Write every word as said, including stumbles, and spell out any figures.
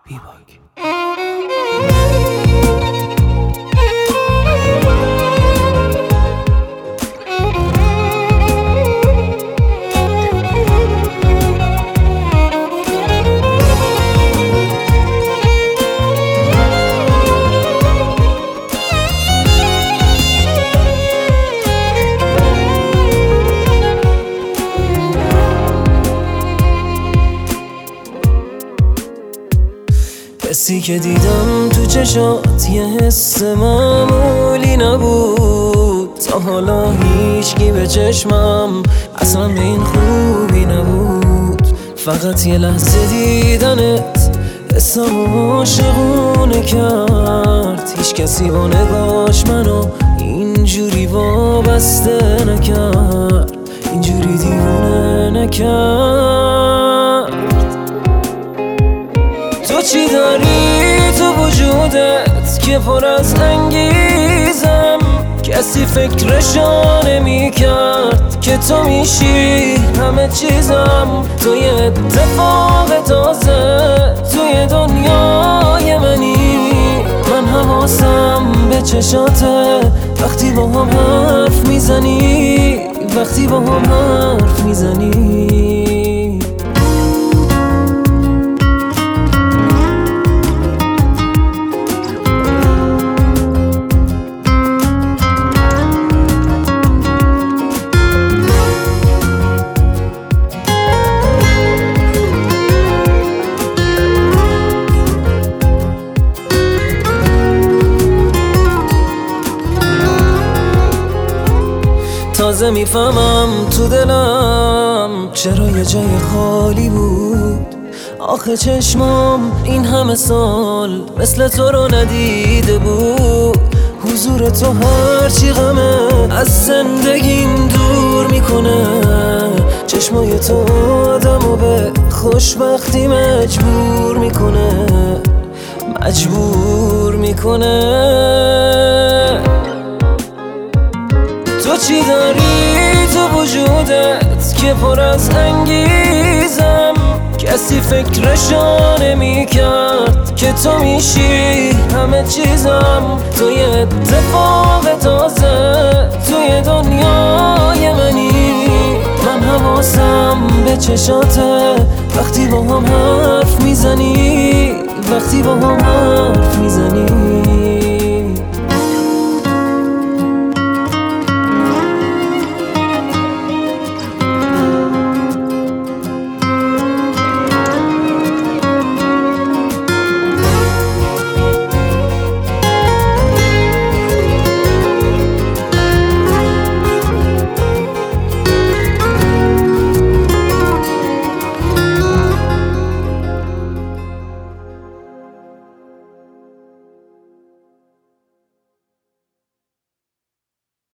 بیباک. حسی که دیدم تو چشات یه حس معمولی نبود، تا حالا هیچکی به چشمم اصلا به این خوبی نبود. فقط یه لحظه دیدنت حسم عاشقونه کرد، هیچ کسی با نگاش منو اینجوری وابسته نکرد، اینجوری دیوونه نکرد. تو چی داری تو وجودت که پر از انگیزم، کسی فکرشو نمی کرد که تو میشی همه چیزم. تو یه اتفاق تازه توی دنیای منی، من حواسم به چشاته وقتی با هم حرف میزنی، وقتی با هم حرف میزنی. تازه میفهمم تو دلم چرا یه جای خالی بود. آخه چشمام این همه سال مثل تو رو ندیده بود. حضور تو هرچی غمه از زندگیم دور میکنه، چشمای تو آدمو به خوشبختی مجبور میکنه، مجبور میکنه. تو چی داری تو وجودت که پر از انگیزم، کسی فکرشو نمی کرد که تو میشی همه چیزم. تو یه اتفاق تازه توی دنیای منی، من حواسم به چشاته وقتی با هم حرف می